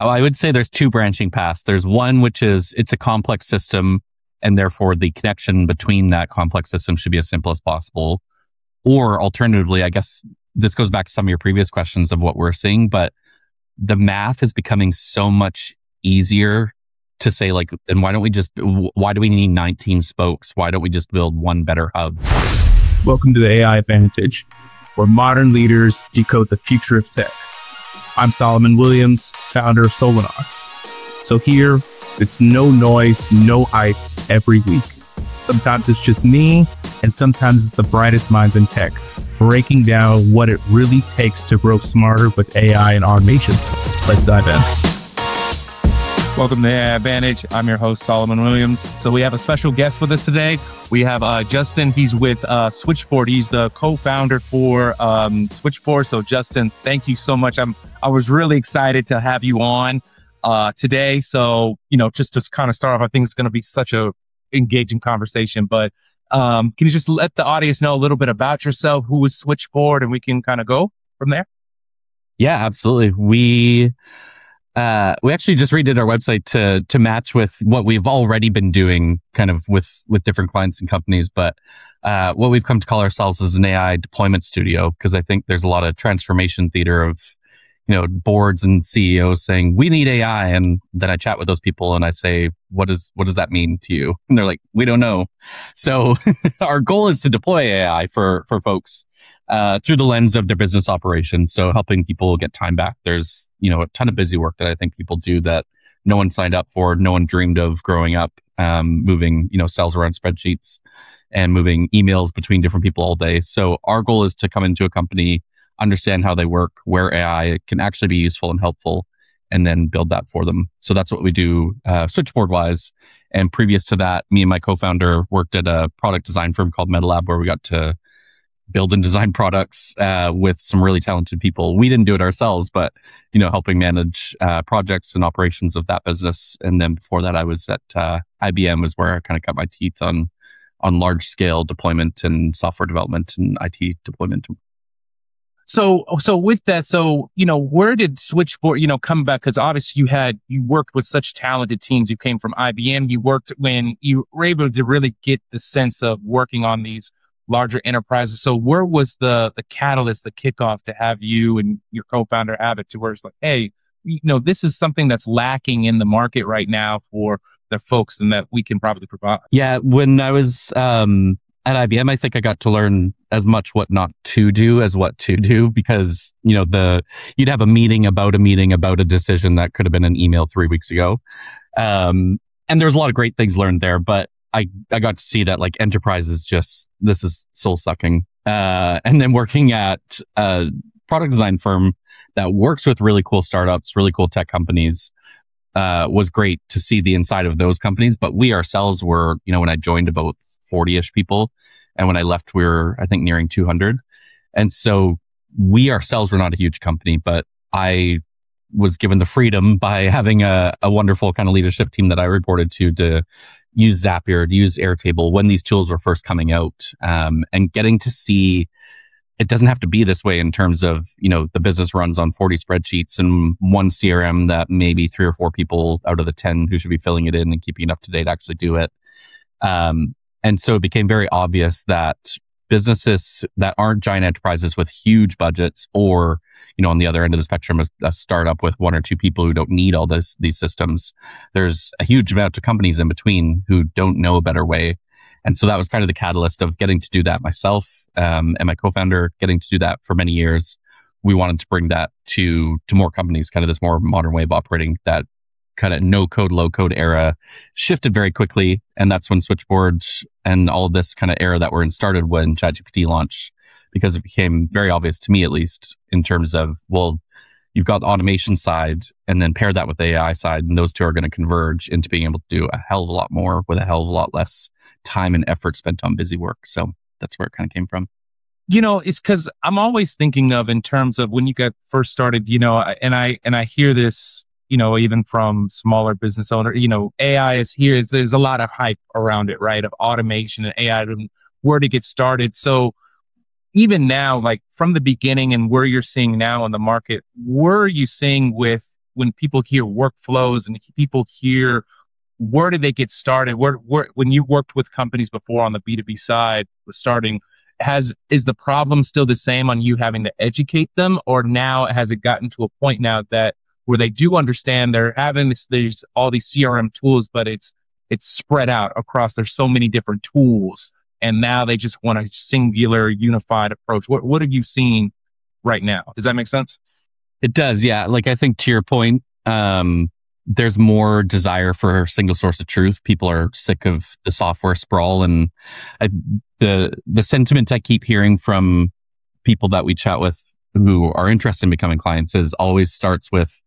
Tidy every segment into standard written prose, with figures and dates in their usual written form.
I would say there's two branching paths. There's one, which is it's a complex system, and therefore the connection between that complex system should be as simple as possible. Or alternatively, I guess this goes back to some of your previous questions of what we're seeing, but the math is becoming so much easier to say, like, then why do we need 19 spokes? Why don't we just build one better hub? Welcome to the AI Advantage, where modern leaders decode the future of tech. I'm Solomon Williams, founder of Solanox. So here, it's no noise, no hype every week. Sometimes it's just me, and sometimes it's the brightest minds in tech, breaking down what it really takes to grow smarter with AI and automation. Let's dive in. Welcome to the AI Advantage. I'm your host, Solomon Williams. So we have a special guest with us today. We have Justin. He's with Switchboard. He's the co-founder for Switchboard. So Justin, thank you so much. I was really excited to have you on today. So, just to kind of start off, I think it's going to be such a engaging conversation, but can you just let the audience know a little bit about yourself, who is Switchboard, and we can kind of go from there? Yeah, absolutely. We actually just redid our website to match with what we've already been doing kind of with different clients and companies. But what we've come to call ourselves is an AI deployment studio, because I think there's a lot of transformation theater of, boards and CEOs saying, we need AI. And then I chat with those people and I say, what does that mean to you? And they're like, we don't know. So our goal is to deploy AI for folks through the lens of their business operations. So helping people get time back. There's, a ton of busy work that I think people do that no one signed up for, no one dreamed of growing up, moving, cells around spreadsheets and moving emails between different people all day. So our goal is to come into a company, understand how they work, where AI can actually be useful and helpful, and then build that for them. So that's what we do Switchboard wise. And previous to that, me and my co-founder worked at a product design firm called MetaLab, where we got to build and design products with some really talented people. We didn't do it ourselves, but helping manage projects and operations of that business. And then before that, I was at IBM, is where I kind of cut my teeth on large scale deployment and software development and IT deployment. So with that, where did Switchboard, come back? Because obviously you worked with such talented teams. You came from IBM. You worked when you were able to really get the sense of working on these larger enterprises. So where was the catalyst, the kickoff to have you and your co-founder have it to where it's like, hey, this is something that's lacking in the market right now for the folks and that we can probably provide? Yeah. When I was at IBM, I think I got to learn as much what not to do as what to do, because, you'd have a meeting about a decision that could have been an email 3 weeks ago. And there's a lot of great things learned there, but I got to see that like enterprise is just, this is soul sucking. And then working at a product design firm that works with really cool startups, really cool tech companies, was great to see the inside of those companies. But we ourselves were, when I joined, about 40-ish people. And when I left, we were, I think, nearing 200. And so we ourselves were not a huge company, but I was given the freedom by having a wonderful kind of leadership team that I reported to use Zapier, to use Airtable when these tools were first coming out, and getting to see it doesn't have to be this way in terms of, the business runs on 40 spreadsheets and one CRM that maybe 3 or 4 people out of the 10 who should be filling it in and keeping it up to date actually do it. And so it became very obvious that businesses that aren't giant enterprises with huge budgets, or, on the other end of the spectrum, a startup with 1 or 2 people who don't need all these systems, there's a huge amount of companies in between who don't know a better way. And so that was kind of the catalyst of getting to do that myself, and my co-founder getting to do that for many years. We wanted to bring that to more companies, kind of this more modern way of operating. That kind of no code, low code era shifted very quickly. And that's when Switchboard and all of this kind of era that we're in started when ChatGPT launched, because it became very obvious to me, at least, in terms of, well, you've got the automation side and then pair that with the AI side, and those two are going to converge into being able to do a hell of a lot more with a hell of a lot less time and effort spent on busy work. So that's where it kind of came from. It's because I'm always thinking of, in terms of when you got first started, and I hear this, even from smaller business owners, AI is here. There's a lot of hype around it, right? Of automation and AI and where to get started. So even now, like from the beginning and where you're seeing now in the market, where are you seeing with when people hear workflows and people hear, where did they get started? Where when you worked with companies before on the B2B side, starting, is the problem still the same on you having to educate them, or now has it gotten to a point now that where they do understand they're having there's all these CRM tools, but it's spread out across, there's so many different tools, and now they just want a singular unified approach. What have you seen right now? Does that make sense? It does. Yeah. Like, I think to your point, there's more desire for a single source of truth. People are sick of the software sprawl, and the sentiment I keep hearing from people that we chat with who are interested in becoming clients is always starts with,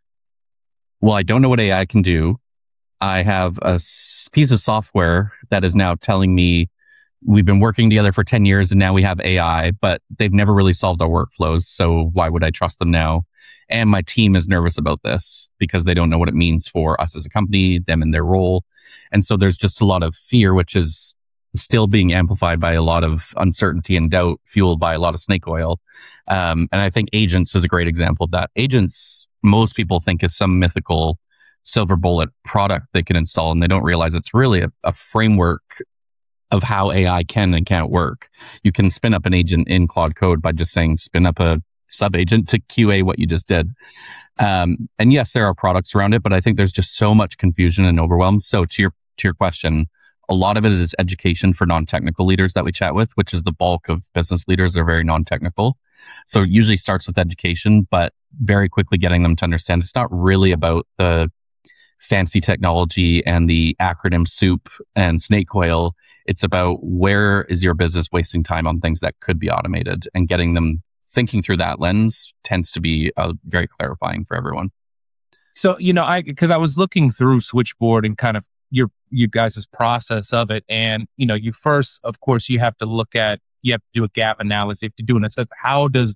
well, I don't know what AI can do. I have a piece of software that is now telling me we've been working together for 10 years and now we have AI, but they've never really solved our workflows. So why would I trust them now? And my team is nervous about this because they don't know what it means for us as a company, them in their role. And so there's just a lot of fear, which is still being amplified by a lot of uncertainty and doubt, fueled by a lot of snake oil. And I think agents is a great example of that. Agents, most people think is some mythical silver bullet product they can install, and they don't realize it's really a framework of how AI can and can't work. You can spin up an agent in Claude Code by just saying, spin up a sub agent to QA what you just did. And yes, there are products around it, but I think there's just so much confusion and overwhelm. So to your question, a lot of it is education for non-technical leaders that we chat with, which is the bulk of business leaders are very non-technical. So it usually starts with education, but very quickly getting them to understand it's not really about the fancy technology and the acronym soup and snake oil. It's about, where is your business wasting time on things that could be automated, and getting them thinking through that lens tends to be very clarifying for everyone. So, because I was looking through Switchboard and kind of you guys' process of it. And, you first, of course, you have to do a gap analysis. You have to do an assessment. How does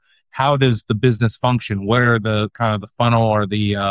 the business function? What are the kind of the funnel or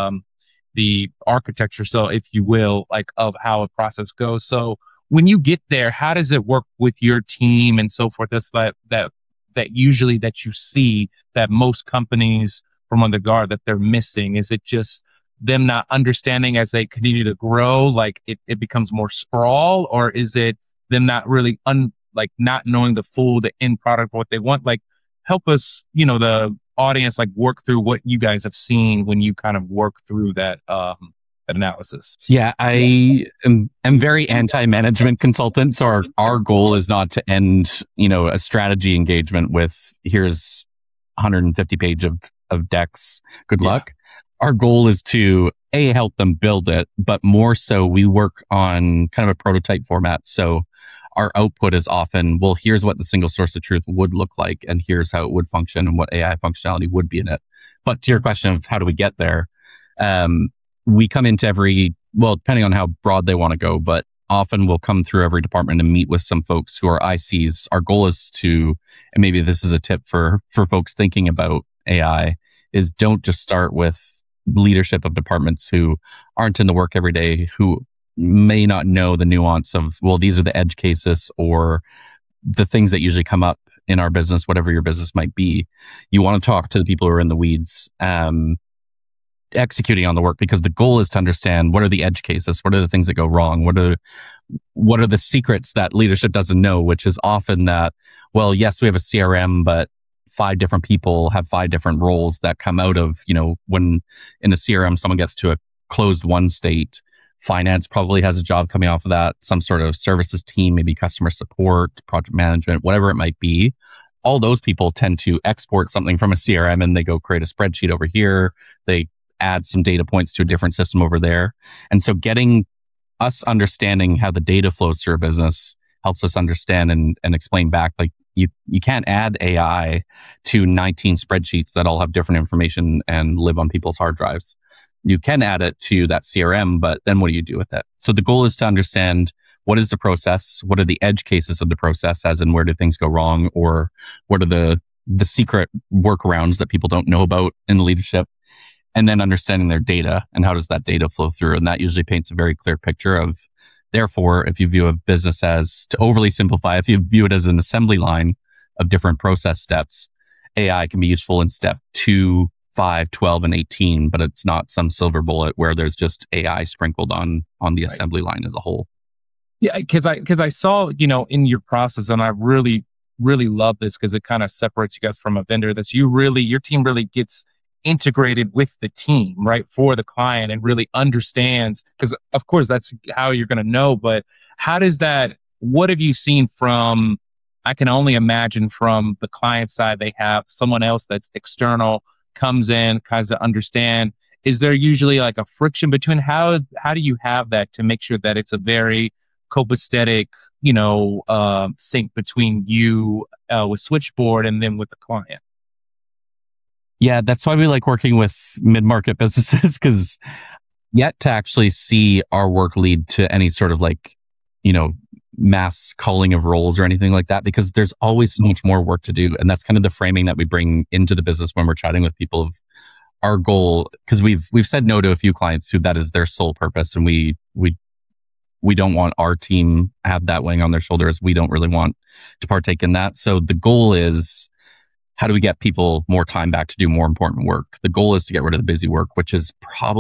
the architecture, so if you will, like, of how a process goes. So when you get there, how does it work with your team and so forth? That's that usually that you see that most companies from on the guard that they're missing. Is it just them not understanding as they continue to grow, like it becomes more sprawl, or is it them not really not knowing the end product of what they want? Like, help us, the audience, like, work through what you guys have seen when you kind of work through that analysis. Yeah, I am very anti-management consultant. So our goal is not to end, a strategy engagement with, here's 150 page of decks. Good luck. Our goal is to help them build it, but more so we work on kind of a prototype format. So our output is often, well, here's what the single source of truth would look like, and here's how it would function and what AI functionality would be in it. But to your question of how do we get there, we come into depending on how broad they want to go, but often we'll come through every department and meet with some folks who are ICs. Our goal is to, and maybe this is a tip for folks thinking about AI, is don't just start with leadership of departments who aren't in the work every day, who may not know the nuance of, well, these are the edge cases or the things that usually come up in our business, whatever your business might be. You want to talk to the people who are in the weeds, executing on the work, because the goal is to understand, what are the edge cases? What are the things that go wrong? What are the secrets that leadership doesn't know, which is often that, well, yes, we have a CRM, but 5 different people have 5 different roles that come out of, when in a CRM, someone gets to a closed won state, finance probably has a job coming off of that, some sort of services team, maybe customer support, project management, whatever it might be. All those people tend to export something from a CRM and they go create a spreadsheet over here. They add some data points to a different system over there. And so getting us understanding how the data flows through a business helps us understand and explain back, like, you can't add AI to 19 spreadsheets that all have different information and live on people's hard drives. You can add it to that CRM, but then what do you do with it? So the goal is to understand, what is the process? What are the edge cases of the process, as in where do things go wrong, or what are the secret workarounds that people don't know about in the leadership? And then understanding their data and how does that data flow through. And that usually paints a very clear picture of, therefore, if you view a business as, to overly simplify, if you view it as an assembly line of different process steps, AI can be useful in step 2, 5, 12, and 18, but it's not some silver bullet where there's just AI sprinkled on the assembly line as a whole. Yeah, because I saw, in your process, and I really, really love this because it kind of separates you guys from a vendor. That's your team really gets integrated with the team, right, for the client, and really understands, because of course that's how you're going to know. But what have you seen from, I can only imagine from the client side, they have someone else that's external comes in, kind of understand. Is there usually like a friction between how do you have that to make sure that it's a very copacetic, sync between you with Switchboard and then with the client? Yeah, that's why we like working with mid-market businesses, because yet to actually see our work lead to any sort of mass culling of roles or anything like that, because there's always so much more work to do. And that's kind of the framing that we bring into the business when we're chatting with people of our goal, because we've said no to a few clients who that is their sole purpose, and we don't want our team have that weighing on their shoulders. We don't really want to partake in that. So the goal is, how do we get people more time back to do more important work? The goal is to get rid of the busy work, which is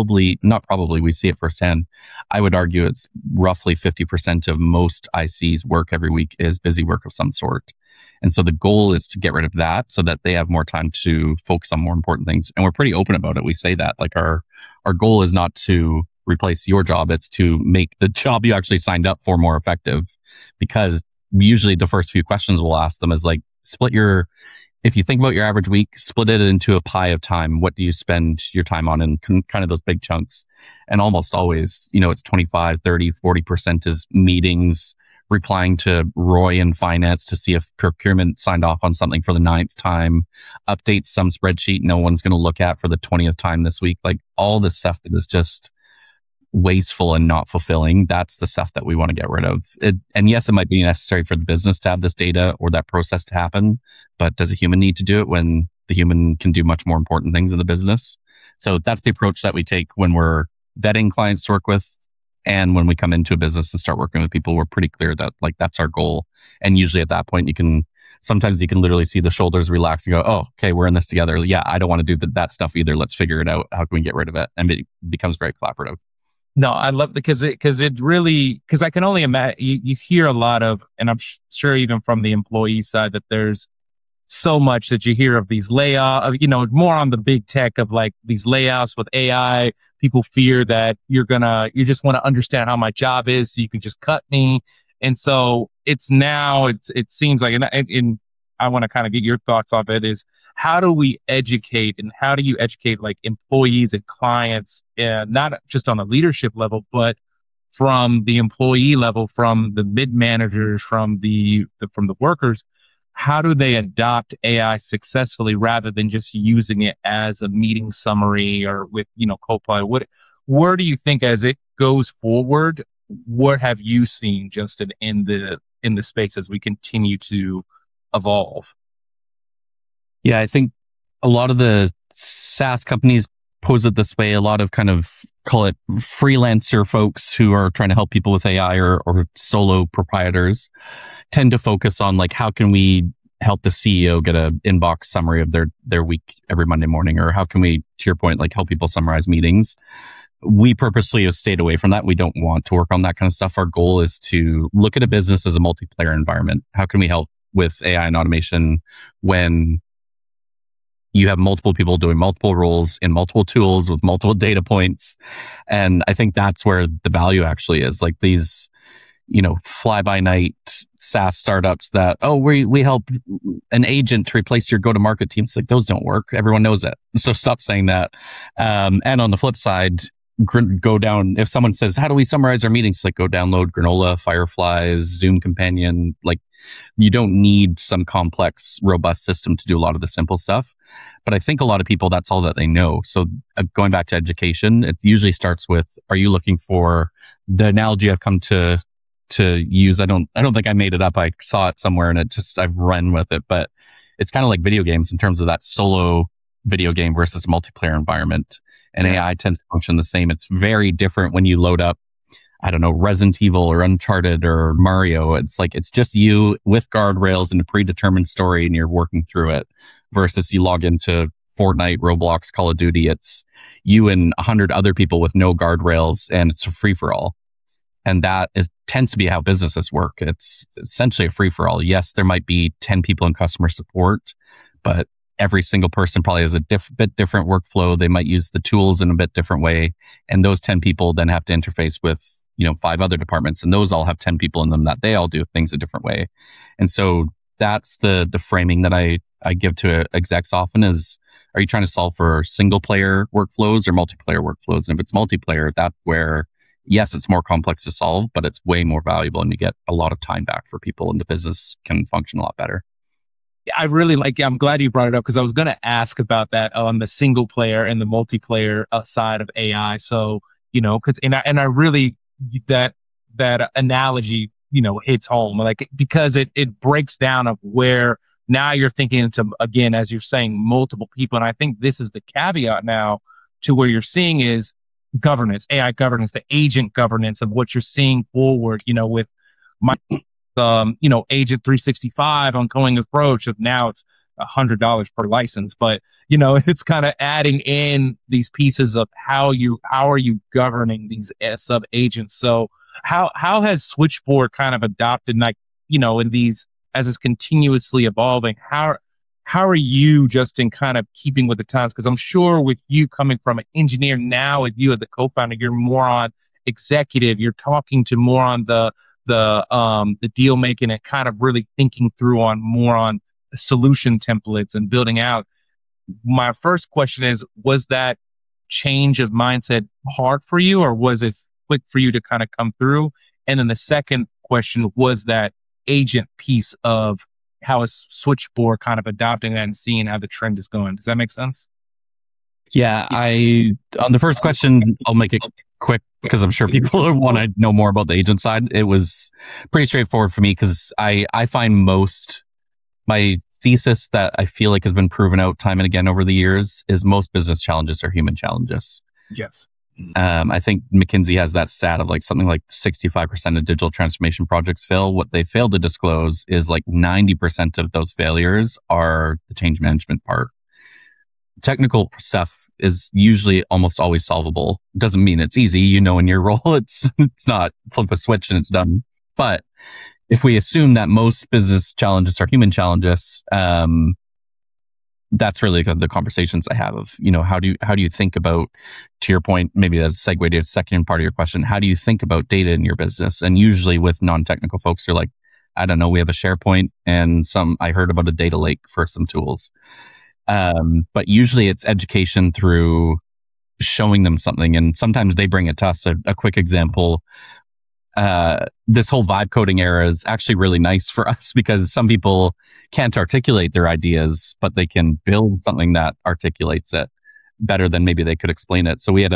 we see it firsthand. I would argue it's roughly 50% of most IC's work every week is busy work of some sort. And so the goal is to get rid of that so that they have more time to focus on more important things. And we're pretty open about it. We say that like our goal is not to replace your job. It's to make the job you actually signed up for more effective, because usually the first few questions we'll ask them is like, if you think about your average week, split it into a pie of time. What do you spend your time on in kind of those big chunks? And almost always, it's 25, 30, 40% is meetings, replying to Roy in finance to see if procurement signed off on something for the 9th time, updates some spreadsheet no one's going to look at for the 20th time this week. Like all this stuff that is just wasteful and not fulfilling. That's the stuff that we want to get rid of. And yes, it might be necessary for the business to have this data or that process to happen, but does a human need to do it when the human can do much more important things in the business? So that's the approach that we take when we're vetting clients to work with. And when we come into a business and start working with people, we're pretty clear that like that's our goal. And usually at that point, sometimes you can literally see the shoulders relax and go, oh, okay, we're in this together. Yeah, I don't want to do that stuff either. Let's figure it out. How can we get rid of it? And it becomes very collaborative. No, I love because I can only imagine you hear a lot of, and I'm sure even from the employee side, that there's so much that you hear of these layoffs, more on the big tech of like these layoffs with AI. People fear that you just want to understand how my job is so you can just cut me. And so it seems like, and I want to kind of get your thoughts on it, is how do we educate, and how do you educate like employees and clients, not just on the leadership level, but from the employee level, from the mid managers, from the workers? How do they adopt AI successfully rather than just using it as a meeting summary or with, Copilot? Where do you think as it goes forward, what have you seen, Justin, in the space as we continue to evolve? Yeah, I think a lot of the SaaS companies pose it this way. A lot of kind of call it freelancer folks who are trying to help people with AI or solo proprietors tend to focus on like, how can we help the CEO get an inbox summary of their week every Monday morning? Or how can we, to your point, like help people summarize meetings? We purposely have stayed away from that. We don't want to work on that kind of stuff. Our goal is to look at a business as a multiplayer environment. How can we help with AI and automation when you have multiple people doing multiple roles in multiple tools with multiple data points? And I think that's where the value actually is. Like these, fly by night SaaS startups that, we help an agent to replace your go-to-market teams. Like those don't work. Everyone knows it. So stop saying that. And on the flip side, go down, if someone says, how do we summarize our meetings? Like go download Granola, Fireflies, Zoom Companion. Like you don't need some complex, robust system to do a lot of the simple stuff. But I think a lot of people, that's all that they know. So going back to education, it usually starts with, are you looking for the analogy I've come to use? I don't think I made it up. I saw it somewhere and I've run with it, but it's kind of like video games in terms of that solo video game versus a multiplayer environment. And AI tends to function the same. It's very different when you load up, I don't know, Resident Evil or Uncharted or Mario. It's like, it's just you with guardrails and a predetermined story and you're working through it, versus you log into Fortnite, Roblox, Call of Duty. It's you and 100 other people with no guardrails, and it's a free for all. And that tends to be how businesses work. It's essentially a free for all. Yes, there might be 10 people in customer support, but every single person probably has a bit different workflow. They might use the tools in a bit different way. And those 10 people then have to interface with, 5 other departments. And those all have 10 people in them that they all do things a different way. And so that's the framing that I give to execs often is, are you trying to solve for single player workflows or multiplayer workflows? And if it's multiplayer, that's where, yes, it's more complex to solve, but it's way more valuable and you get a lot of time back for people and the business can function a lot better. I'm glad you brought it up because I was going to ask about that on the single player and the multiplayer side of AI. So, I really, that analogy, hits home, like, because it breaks down of where now you're thinking into, again, as you're saying, multiple people. And I think this is the caveat now to where you're seeing is governance, AI governance, the agent governance of what you're seeing forward, with my, Agent 365 ongoing approach of now it's $100 per license, but it's kind of adding in these pieces of how are you governing these sub agents. So how has Switchboard kind of adopted, like, in these, as it's continuously evolving, how are you, Justin, kind of keeping with the times? Because I'm sure with you coming from an engineer now, with you as the co-founder, you're more on executive. You're talking to more on the deal making and kind of really thinking through on more on solution templates and building out. My first question is, was that change of mindset hard for you, or was it quick for you to kind of come through? And then the second question was that agent piece of how is Switchboard kind of adopting that and seeing how the trend is going. Does that make sense? Yeah, on the first question, I'll make it quick because I'm sure people want to know more about the agent side. It was pretty straightforward for me because I find my thesis that I feel like has been proven out time and again over the years is most business challenges are human challenges. Yes. I think McKinsey has that stat of like something like 65% of digital transformation projects fail. What they fail to disclose is like 90% of those failures are the change management part. Technical stuff is usually almost always solvable. Doesn't mean it's easy. In your role, it's not flip a switch and it's done. But if we assume that most business challenges are human challenges, that's really the conversations I have of, how do you think about, to your point, maybe that's a segue to the second part of your question, how do you think about data in your business? And usually with non-technical folks, they're like, I don't know, we have a SharePoint and I heard about a data lake for some tools. But usually it's education through showing them something. And sometimes they bring it to us. A quick example, this whole vibe coding era is actually really nice for us because some people can't articulate their ideas, but they can build something that articulates it better than maybe they could explain it. So we had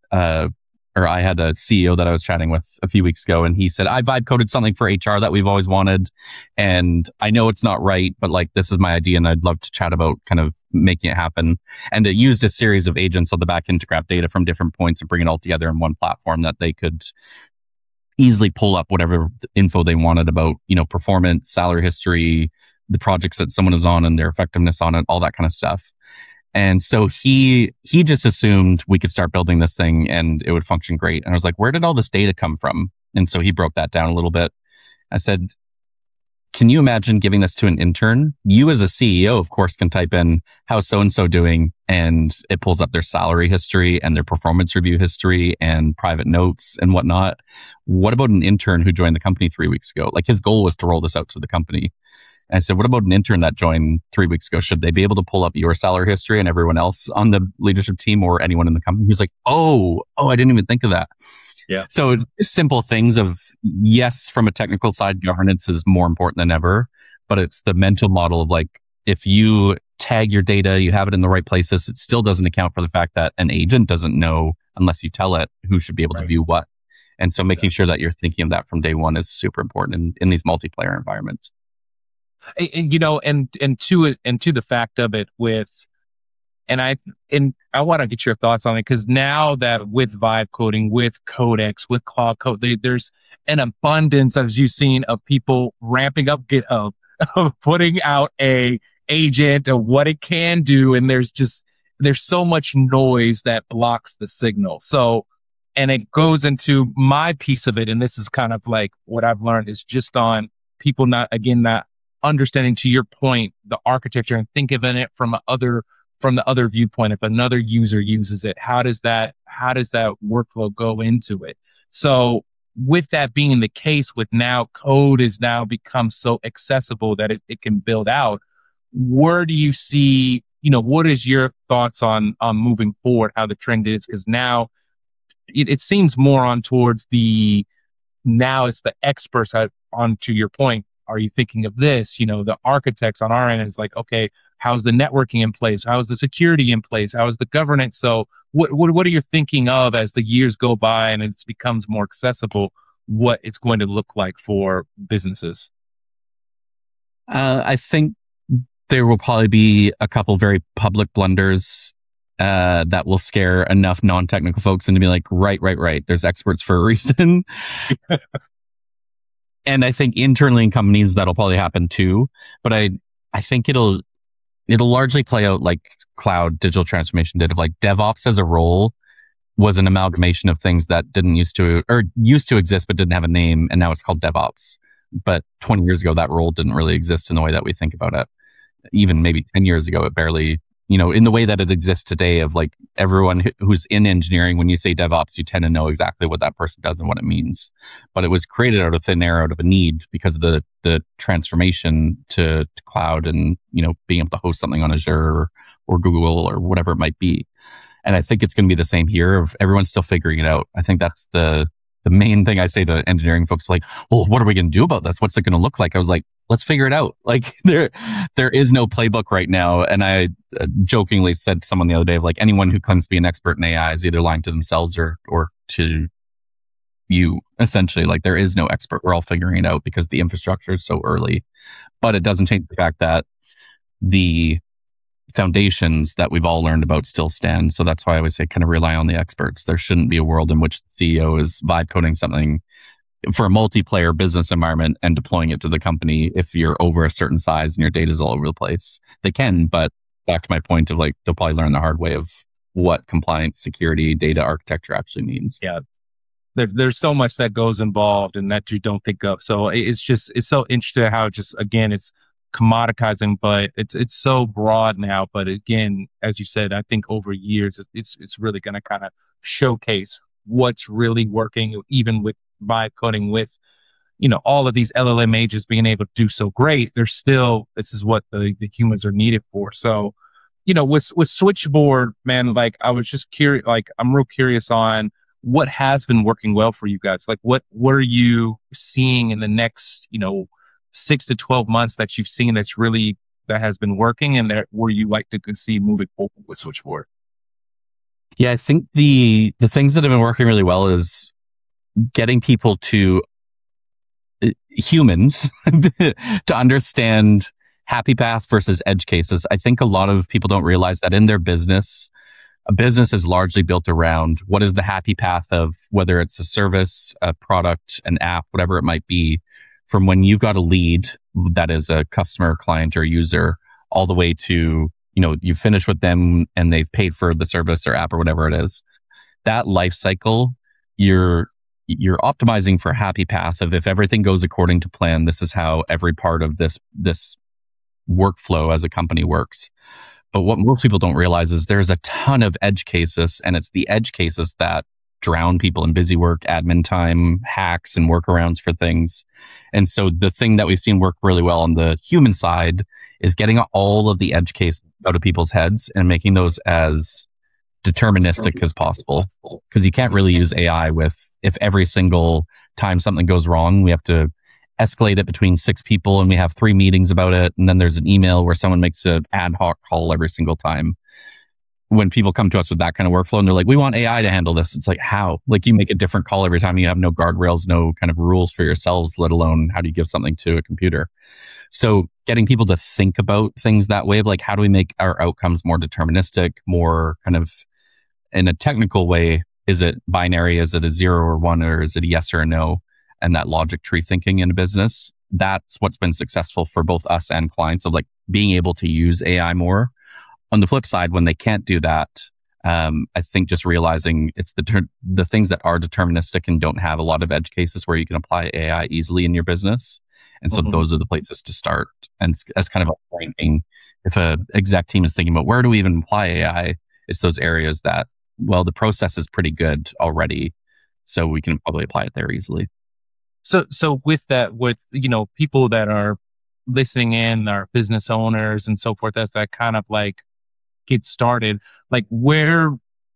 I had a CEO that I was chatting with a few weeks ago, and he said, I vibe coded something for HR that we've always wanted. And I know it's not right, but like, this is my idea and I'd love to chat about kind of making it happen. And it used a series of agents on the back end to grab data from different points and bring it all together in one platform that they could easily pull up whatever info they wanted about, performance, salary history, the projects that someone is on and their effectiveness on it, all that kind of stuff. And so he just assumed we could start building this thing and it would function great. And I was like, where did all this data come from? And so he broke that down a little bit. I said, can you imagine giving this to an intern? You as a CEO, of course, can type in how's so-and-so doing, and it pulls up their salary history and their performance review history and private notes and whatnot. What about an intern who joined the company 3 weeks ago? Like, his goal was to roll this out to the company. And I said, what about an intern that joined 3 weeks ago? Should they be able to pull up your salary history and everyone else on the leadership team or anyone in the company? He's like, oh, I didn't even think of that. Yeah. So simple things of, yes, from a technical side, governance is more important than ever, but it's the mental model of like, if you tag your data, you have it in the right places, it still doesn't account for the fact that an agent doesn't know unless you tell it who should be able to view what. And so making sure that you're thinking of that from day one is super important in these multiplayer environments. And to the fact of it with, and I want to get your thoughts on it, because now that with vibe coding, with Codex, with Claude Code, there's an abundance, as you've seen, of people ramping up GitHub, of putting out a agent of what it can do. And there's just, there's so much noise that blocks the signal. So, and it goes into my piece of it. And this is kind of like what I've learned is just on people not understanding, to your point, the architecture and think of it from the other viewpoint. If another user uses it, how does that workflow go into it? So with that being the case, with now code is now become so accessible that it can build out. Where do you see, what is your thoughts on moving forward, how the trend is? Because now it seems more on towards now it's the experts on, to your point. Are you thinking of this? The architects on our end is like, okay, how's the networking in place? How's the security in place? How is the governance? So what are you thinking of as the years go by and it becomes more accessible, what it's going to look like for businesses? I think there will probably be a couple very public blunders that will scare enough non-technical folks into be like, right. There's experts for a reason. And I think internally in companies that'll probably happen too. But I think it'll largely play out like cloud digital transformation did, of like DevOps as a role was an amalgamation of things that used to exist but didn't have a name, and now it's called DevOps. But 20 years ago, that role didn't really exist in the way that we think about it. Even maybe 10 years ago, it barely, in the way that it exists today, of like everyone who's in engineering, when you say DevOps, you tend to know exactly what that person does and what it means. But it was created out of thin air, out of a need because of the transformation to cloud and, being able to host something on Azure or Google or whatever it might be. And I think it's going to be the same here. Of everyone's still figuring it out. I think that's the main thing I say to engineering folks, like, well, what are we going to do about this? What's it going to look like? I was like, let's figure it out. Like there is no playbook right now. And I jokingly said to someone the other day, of like, anyone who claims to be an expert in AI is either lying to themselves or to you, essentially. Like there is no expert. We're all figuring it out because the infrastructure is so early. But it doesn't change the fact that the foundations that we've all learned about still stand. So that's why I always say kind of rely on the experts. There shouldn't be a world in which the CEO is vibe coding something for a multiplayer business environment and deploying it to the company if you're over a certain size and your data's all over the place. They can, but back to my point of like, they'll probably learn the hard way of what compliance, security, data architecture actually means. Yeah. There's so much that goes involved and that you don't think of. So it's so interesting how it's commoditizing, but it's so broad now. But again, as you said, I think over years, it's really going to kind of showcase what's really working, even with vibe coding, with, all of these LLM agents being able to do so great. There's still, this is what the humans are needed for. So, with Switchboard, man, like I was just curious, like I'm real curious on what has been working well for you guys. Like what are you seeing in the next, 6 to 12 months that you've seen that has been working, and that where you like to see moving forward with Switchboard? Yeah, I think the things that have been working really well is getting people humans to understand happy path versus edge cases. I think a lot of people don't realize that in their business, a business is largely built around what is the happy path of whether it's a service, a product, an app, whatever it might be, from when you've got a lead that is a customer, client, or user, all the way to, you finish with them and they've paid for the service or app or whatever it is. That life cycle, you're optimizing for a happy path of if everything goes according to plan, this is how every part of this workflow as a company works. But what most people don't realize is there's a ton of edge cases, and it's the edge cases that drown people in busy work, admin time, hacks, and workarounds for things. And so the thing that we've seen work really well on the human side is getting all of the edge cases out of people's heads and making those as deterministic as possible. Because you can't really use AI if every single time something goes wrong, we have to escalate it between 6 people and we have 3 meetings about it. And then there's an email where someone makes an ad hoc call every single time. When people come to us with that kind of workflow and they're like, we want AI to handle this. It's like, how? Like you make a different call every time. You have no guardrails, no kind of rules for yourselves, let alone how do you give something to a computer? So getting people to think about things that way of like, how do we make our outcomes more deterministic, more kind of in a technical way? Is it binary? Is it a 0 or 1, or is it a yes or a no? And that logic tree thinking in a business, that's what's been successful for both us and clients, of like being able to use AI more on the flip side, when they can't do that, I think just realizing it's the things that are deterministic and don't have a lot of edge cases where you can apply AI easily in your business. And so those are the places to start. And as kind of a ranking, if a exec team is thinking about where do we even apply AI, it's those areas that, well, the process is pretty good already, so we can probably apply it there easily. So with that, with, people that are listening in, are business owners and so forth, as that kind of like get started, like what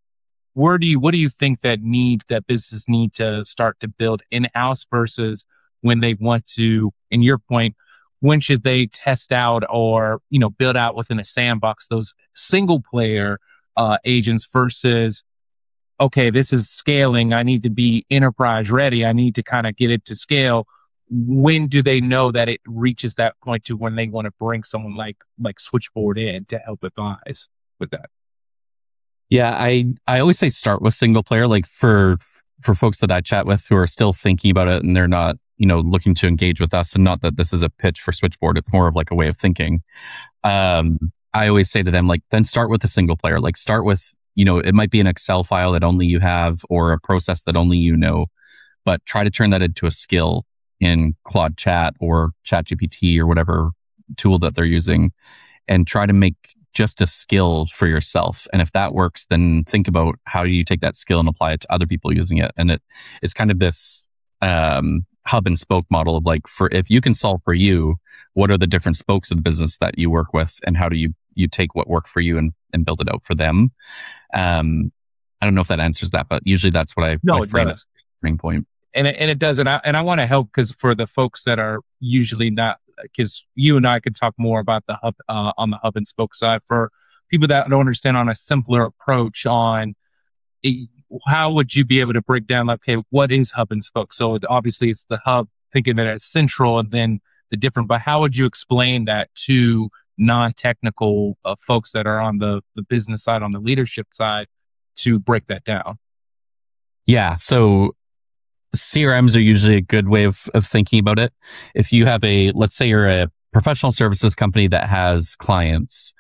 do you think that business need to start to build in-house versus when they want to, in your point, when should they test out or, build out within a sandbox those single player agents versus, okay, this is scaling. I need to be enterprise ready. I need to kind of get it to scale. When do they know that it reaches that point to when they want to bring someone like Switchboard in to help advise with that? Yeah, I always say start with single player. Like for folks that I chat with who are still thinking about it and they're not, looking to engage with us, and not that this is a pitch for Switchboard. It's more of like a way of thinking. I always say to them, like, then start with a single player. Like start with, it might be an Excel file that only you have or a process that only you know, but try to turn that into a skill in Claude Chat or ChatGPT or whatever tool that they're using, and try to make just a skill for yourself. And if that works, then think about how do you take that skill and apply it to other people using it. And it's kind of this hub and spoke model of like, for if you can solve for you, what are the different spokes of the business that you work with, and how do you take what worked for you and build it out for them? I don't know if that answers that, but usually that's what I frame as a starting point. And it does. And I want to help, because for the folks that are usually not, because you and I could talk more about the hub on the hub and spoke side. For people that don't understand on a simpler approach on how would you be able to break down, like, okay, what is hub and spoke? So obviously it's the hub, thinking of it as central, and then the different, but how would you explain that to non-technical folks that are on the business side, on the leadership side, to break that down? Yeah. So CRMs are usually a good way of thinking about it. If you have let's say you're a professional services company that has clients,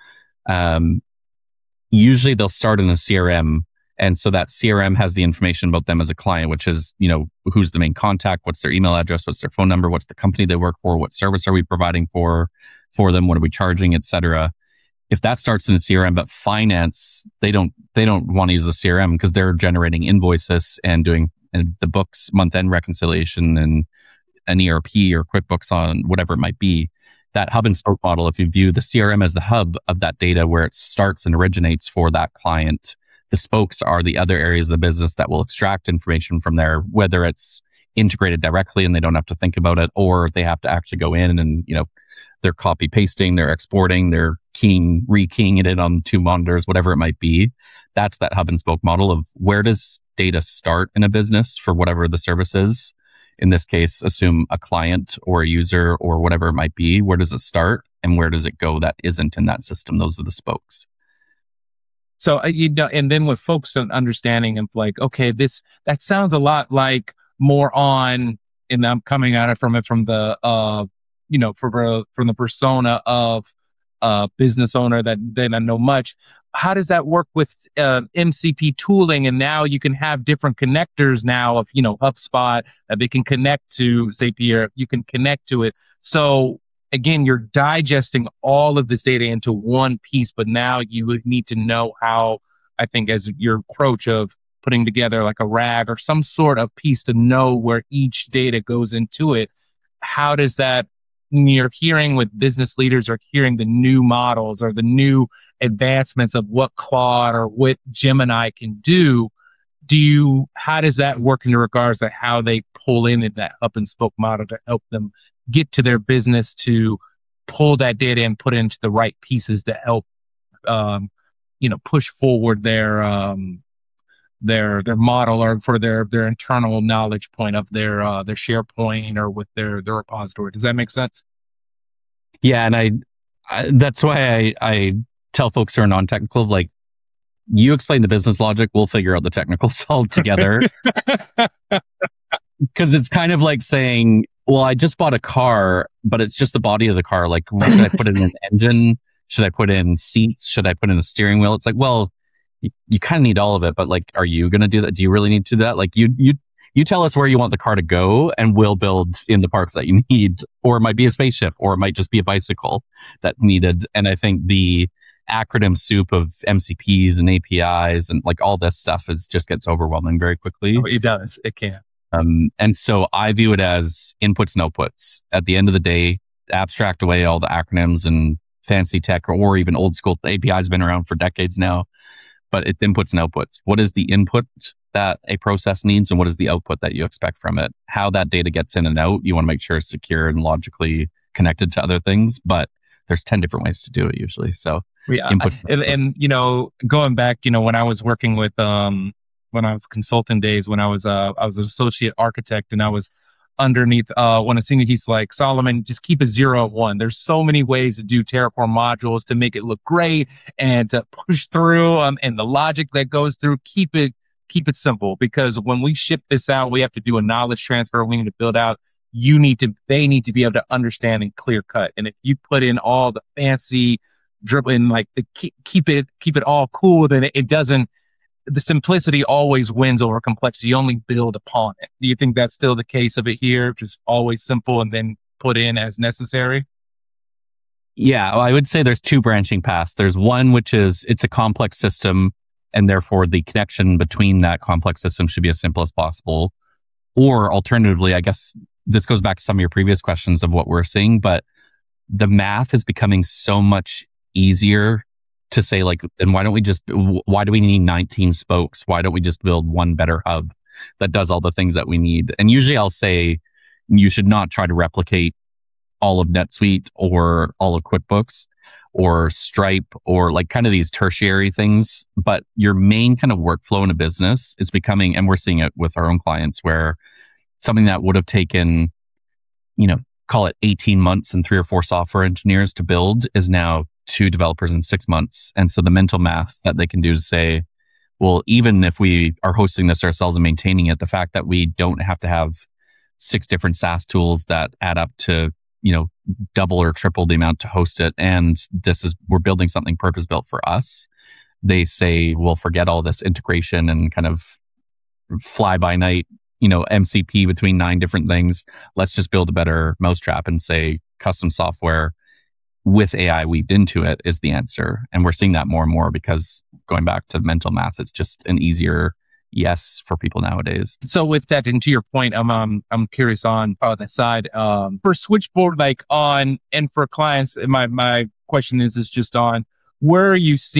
usually they'll start in a CRM. And so that CRM has the information about them as a client, which is, who's the main contact, what's their email address, what's their phone number, what's the company they work for, what service are we providing for them, what are we charging, etc. If that starts in a CRM, but finance, they don't want to use the CRM because they're generating invoices and doing the books month-end reconciliation and an ERP or QuickBooks on whatever it might be. That hub and spoke model, if you view the CRM as the hub of that data where it starts and originates for that client, the spokes are the other areas of the business that will extract information from there, whether it's integrated directly and they don't have to think about it, or they have to actually go in and, they're copy pasting, they're exporting, they're rekeying it in on two monitors, whatever it might be. That's that hub and spoke model of where does data start in a business for whatever the service is. In this case, assume a client or a user or whatever it might be. Where does it start and where does it go that isn't in that system? Those are the spokes. So, and then with folks understanding of like, okay, that sounds a lot like more on, and I'm coming at it from the, from the persona of a business owner that they don't know much. How does that work with MCP tooling? And now you can have different connectors now of, HubSpot that they can connect to Zapier. You can connect to it. So again, you're digesting all of this data into one piece, but now you would need to know how, I think, as your approach of putting together like a RAG or some sort of piece to know where each data goes into it. How does that, you're hearing with business leaders or hearing the new models or the new advancements of what Claude or what Gemini can do, how does that work in regards to how they pull in that hub and spoke model to help them get to their business to pull that data and put it into the right pieces to help, push forward their model or for their internal knowledge point of their SharePoint or with their repository? Does that make sense? Yeah. And I that's why I tell folks who are non-technical, like, you explain the business logic, we'll figure out the technicals all together. Because it's kind of like saying, well, I just bought a car, but it's just the body of the car. Like, should I put in an engine? Should I put in seats? Should I put in a steering wheel? It's like, well, you kind of need all of it, but like, are you going to do that? Do you really need to do that? Like you tell us where you want the car to go and we'll build in the parts that you need, or it might be a spaceship, or it might just be a bicycle that's needed. And I think the acronym soup of MCPs and APIs and like all this stuff just gets overwhelming very quickly. Oh, it does. It can. And so I view it as inputs and outputs. At the end of the day, abstract away all the acronyms and fancy tech or even old school. The API has been around for decades now, but it's inputs and outputs. What is the input that a process needs and what is the output that you expect from it? How that data gets in and out, you want to make sure it's secure and logically connected to other things, but there's 10 different ways to do it usually. So inputs and you know, going back, you know, when I was working with, when I was consultant days, when I was an associate architect and I was underneath one of senior, he's like, Solomon, just keep it 0 and 1. There's so many ways to do Terraform modules to make it look great and to push through and the logic that goes through, keep it simple, because when we ship this out, we have to do a knowledge transfer. We need to build out. They need to be able to understand and clear cut. And if you put in all the fancy dribbling, like keep it all cool, then it doesn't. The simplicity always wins over complexity. You only build upon it. Do you think that's still the case of it here? Just always simple and then put in as necessary? Yeah, well, I would say there's 2 branching paths. There's one, which is it's a complex system and therefore the connection between that complex system should be as simple as possible. Or alternatively, I guess this goes back to some of your previous questions of what we're seeing, but the math is becoming so much easier to say, like, then why do we need 19 spokes? Why don't we just build one better hub that does all the things that we need? And usually I'll say you should not try to replicate all of NetSuite or all of QuickBooks or Stripe or like kind of these tertiary things. But your main kind of workflow in a business is becoming, and we're seeing it with our own clients, where something that would have taken, you know, call it 18 months and 3 or 4 software engineers to build is now 2 developers in 6 months. And so the mental math that they can do to say, well, even if we are hosting this ourselves and maintaining it, the fact that we don't have to have 6 different SaaS tools that add up to, you know, double or triple the amount to host it. And we're building something purpose built for us. They say, well, forget all this integration and kind of fly by night, you know, MCP between 9 different things. Let's just build a better mousetrap and say custom software with AI weaved into it is the answer. And we're seeing that more and more because going back to mental math, it's just an easier yes for people nowadays. So with that, and to your point, I'm curious on the side, for Switchboard, like and for clients, my question is just on where are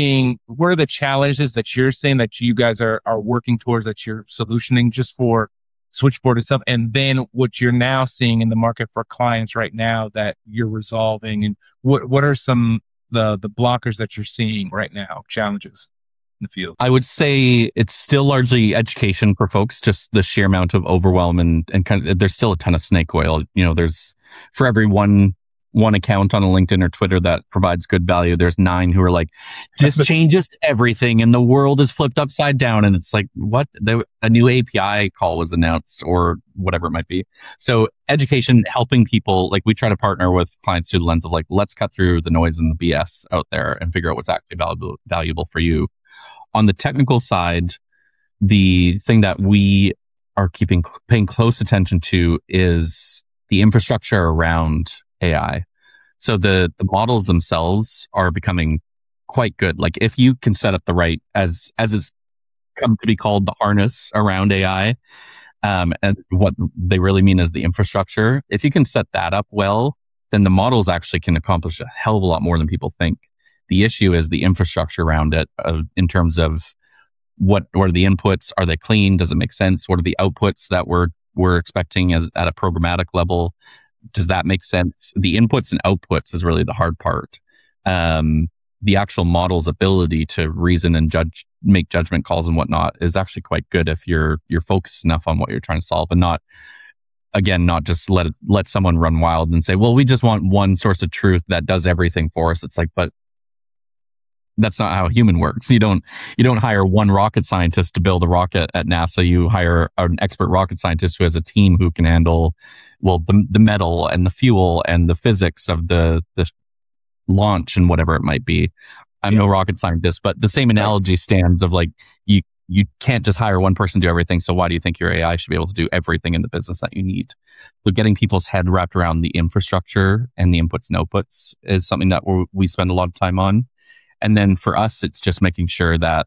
the challenges that you're seeing that you guys are working towards, that you're solutioning just for Switchboard itself, and then what you're now seeing in the market for clients right now that you're resolving, and what are some the blockers that you're seeing right now, challenges in the field? I would say it's still largely education for folks, just the sheer amount of overwhelm and kind of, there's still a ton of snake oil. You know, there's for every one account on a LinkedIn or Twitter that provides good value, there's 9 who are like, this changes everything and the world is flipped upside down. And it's like, what? A new API call was announced or whatever it might be. So education, helping people, like we try to partner with clients through the lens of like, let's cut through the noise and the BS out there and figure out what's actually valuable for you. On the technical side, the thing that we are paying close attention to is the infrastructure around AI. So the models themselves are becoming quite good. Like if you can set up the right, as it's come to be called, the harness around AI, and what they really mean is the infrastructure. If you can set that up well, then the models actually can accomplish a hell of a lot more than people think. The issue is the infrastructure around it, in terms of what are the inputs? Are they clean? Does it make sense? What are the outputs that we're expecting at a programmatic level? Does that make sense? The inputs and outputs is really the hard part. The actual model's ability to reason and make judgment calls and whatnot is actually quite good if you're focused enough on what you're trying to solve, and not just let someone run wild and say, well, we just want one source of truth that does everything for us. It's like, but that's not how a human works. You don't hire one rocket scientist to build a rocket at NASA. You hire an expert rocket scientist who has a team who can handle, well, the metal and the fuel and the physics of the launch and whatever it might be. I'm no rocket scientist, but the same analogy stands of like, you can't just hire one person to do everything. So why do you think your AI should be able to do everything in the business that you need? So getting people's head wrapped around the infrastructure and the inputs and outputs is something that we spend a lot of time on. And then for us, it's just making sure that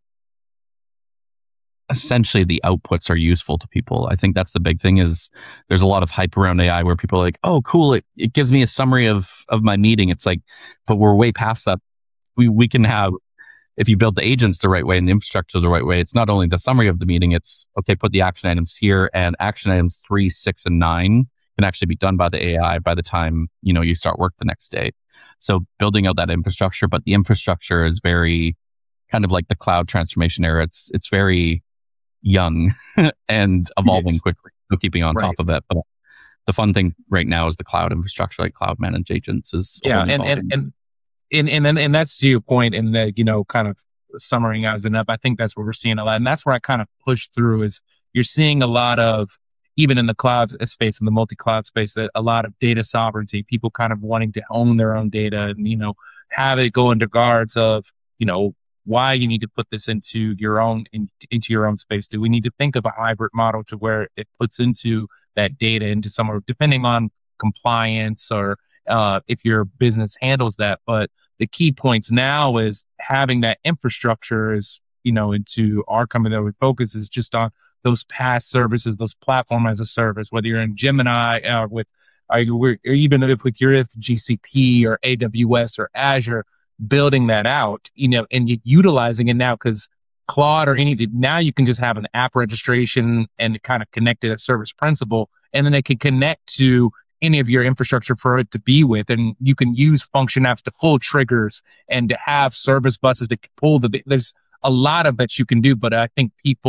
essentially the outputs are useful to people. I think that's the big thing is there's a lot of hype around AI where people are like, oh, cool. It gives me a summary of my meeting. It's like, but we're way past that. We can have, if you build the agents the right way and the infrastructure the right way, it's not only the summary of the meeting, it's, okay, put the action items here, and action items 3, 6, and 9 can actually be done by the AI by the time, you start work the next day. So building out that infrastructure, but the infrastructure is very kind of like the cloud transformation era. It's very young and evolving quickly. So keeping on top of it. But the fun thing right now is the cloud infrastructure, like cloud managed agents is. Yeah. And that's to your point in the, kind of summarizing up. I think that's what we're seeing a lot. And that's where I kind of push through is you're seeing a lot of, even in the cloud space, in the multi-cloud space, that a lot of data sovereignty, people kind of wanting to own their own data and, have it go into regards of, why you need to put this into your own space. Do we need to think of a hybrid model to where it puts into that data into somewhere, depending on compliance or if your business handles that. But the key points now is having that infrastructure is, into our company that we focus is just on those PaaS services, those platform as a service, whether you're in Gemini or even if with your GCP or AWS or Azure, building that out, and utilizing it now because Claude or now you can just have an app registration and kind of connect it a service principal, and then it can connect to any of your infrastructure for it to be with. And you can use function apps to pull triggers and to have service buses to pull there's a lot of that you can do. But I think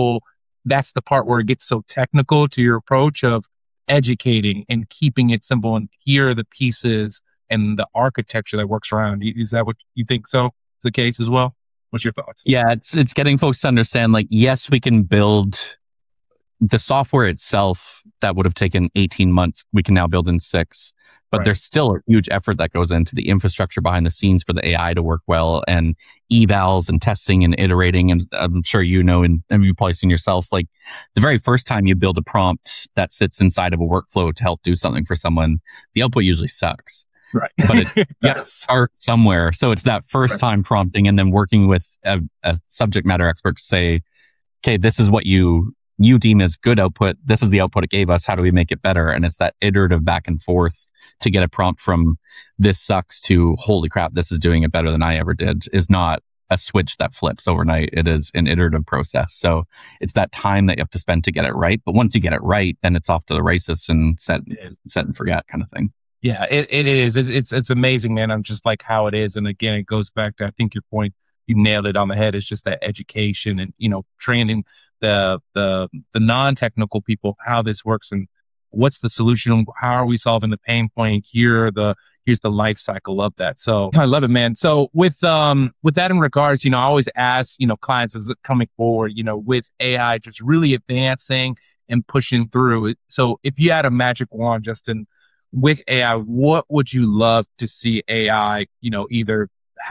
that's the part where it gets so technical to your approach of educating and keeping it simple. And here are the pieces and the architecture that works around. Is that what you think? So it's the case as well? What's your thoughts? Yeah, it's getting folks to understand, like, yes, we can build the software itself that would have taken 18 months. We can now build in 6, but there's still a huge effort that goes into the infrastructure behind the scenes for the AI to work well, and evals and testing and iterating. And I'm sure and you've probably seen yourself, like the very first time you build a prompt that sits inside of a workflow to help do something for someone, the output usually sucks. Right. But it's got to start somewhere. So it's that first time prompting and then working with a subject matter expert to say, okay, this is what you deem as good output. This is the output it gave us. How do we make it better? And it's that iterative back and forth to get a prompt from this sucks to holy crap, this is doing it better than I ever did, is not a switch that flips overnight. It is an iterative process. So it's that time that you have to spend to get it right. But once you get it right, then it's off to the races and set and forget kind of thing. Yeah, it is. It's amazing, man. I'm just like how it is. And again, it goes back to, I think your point, you nailed it on the head. It's just that education and, training the non-technical people, how this works and what's the solution? How are we solving the pain point? Here's the life cycle of that. So I love it, man. So with that in regards, I always ask, clients as coming forward, with AI just really advancing and pushing through. So if you had a magic wand, Justin, with AI, what would you love to see AI, either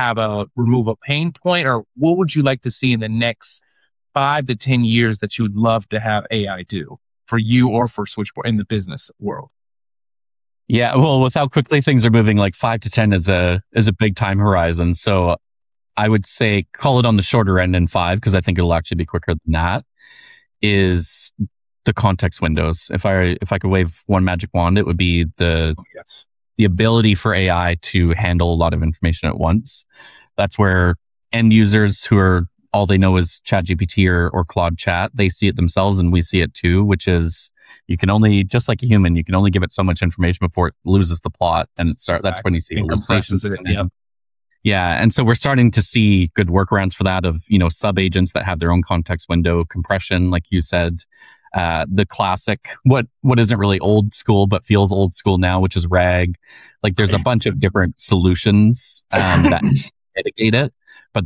remove a pain point, or what would you like to see in the next 5 to 10 years that you would love to have AI do for you or for Switchboard in the business world? Yeah, well, with how quickly things are moving, like 5 to 10 is a big time horizon. So I would say call it on the shorter end in 5, because I think it'll actually be quicker than that, is the context windows. If I could wave one magic wand, it would be the ability for AI to handle a lot of information at once. That's where end users who are all they know is ChatGPT or Claude Chat, they see it themselves and we see it too, which is you can only, just like a human, you can only give it so much information before it loses the plot and it starts. That's when you see hallucinations. Yeah. And so we're starting to see good workarounds for that of, sub agents that have their own context window compression, like you said. The classic, what isn't really old school, but feels old school now, which is RAG. Like there's a bunch of different solutions, that mitigate it, but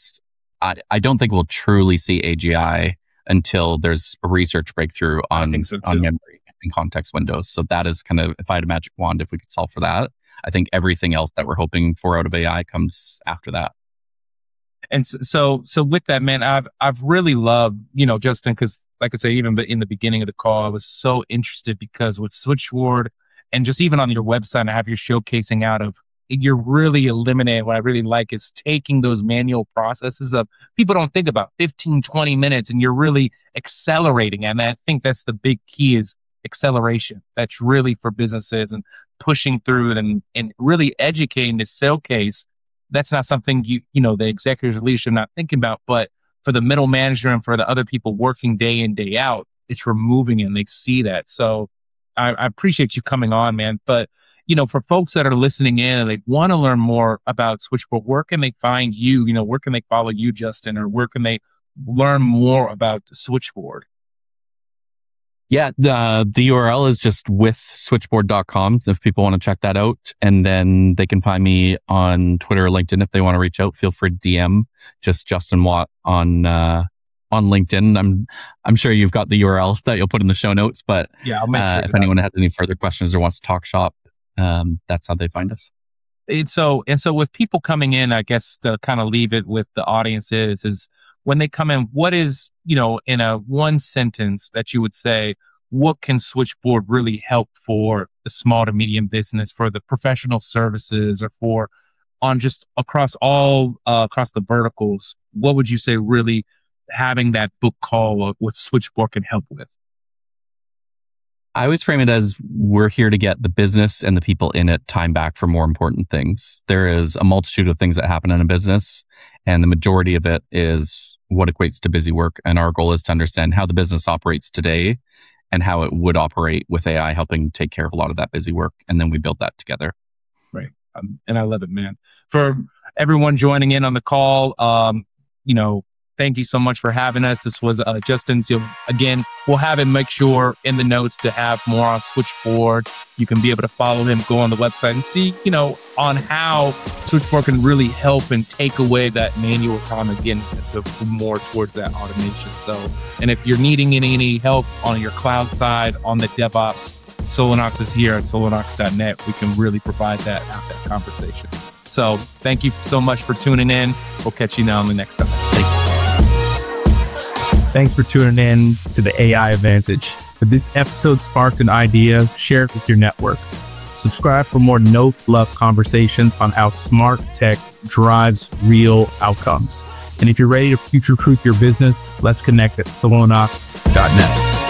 I don't think we'll truly see AGI until there's a research breakthrough on memory. in context windows. So that is kind of, if I had a magic wand, if we could solve for that, I think everything else that we're hoping for out of AI comes after that. And so with that, man, I've really loved, Justin, because like I say, even in the beginning of the call, I was so interested because with Switchboard and just even on your website, I have your showcasing out of, you're really eliminating, what I really like is taking those manual processes of people don't think about 15, 20 minutes and you're really accelerating. And I think that's the big key is acceleration. That's really for businesses and pushing through and really educating the sale case. That's not something the executives or leadership not thinking about, but for the middle manager and for the other people working day in, day out, it's removing it and they see that. So I appreciate you coming on, man. But, for folks that are listening in and they want to learn more about Switchboard, where can they find you? Where can they follow you, Justin, or where can they learn more about Switchboard? Yeah, the URL is just withswitchboard.com. So if people want to check that out, and then they can find me on Twitter or LinkedIn if they want to reach out. Feel free to DM just Justin Watt on LinkedIn. I'm sure you've got the URL that you'll put in the show notes, but yeah, I'll make sure if anyone has any further questions or wants to talk shop, that's how they find us. And so with people coming in, I guess to kind of leave it with the audience is when they come in, what is, in a one sentence that you would say, what can Switchboard really help for the small to medium business, for the professional services, or for on just across the verticals? What would you say really having that book call of what Switchboard can help with? I always frame it as we're here to get the business and the people in it time back for more important things. There is a multitude of things that happen in a business, and the majority of it is what equates to busy work. And our goal is to understand how the business operates today and how it would operate with AI helping take care of a lot of that busy work. And then we build that together. Right. And I love it, man. For everyone joining in on the call, thank you so much for having us. This was Justin's. Again, we'll have him make sure in the notes to have more on Switchboard. You can be able to follow him, go on the website and see, on how Switchboard can really help and take away that manual time again, to more towards that automation. So, and if you're needing any help on your cloud side, on the DevOps, Solonox is here at solonox.net. We can really provide that conversation. So thank you so much for tuning in. We'll catch you now on the next time. Thanks. Thanks for tuning in to the AI Advantage. If this episode sparked an idea, share it with your network. Subscribe for more no-fluff conversations on how smart tech drives real outcomes. And if you're ready to future-proof your business, let's connect at solonox.net.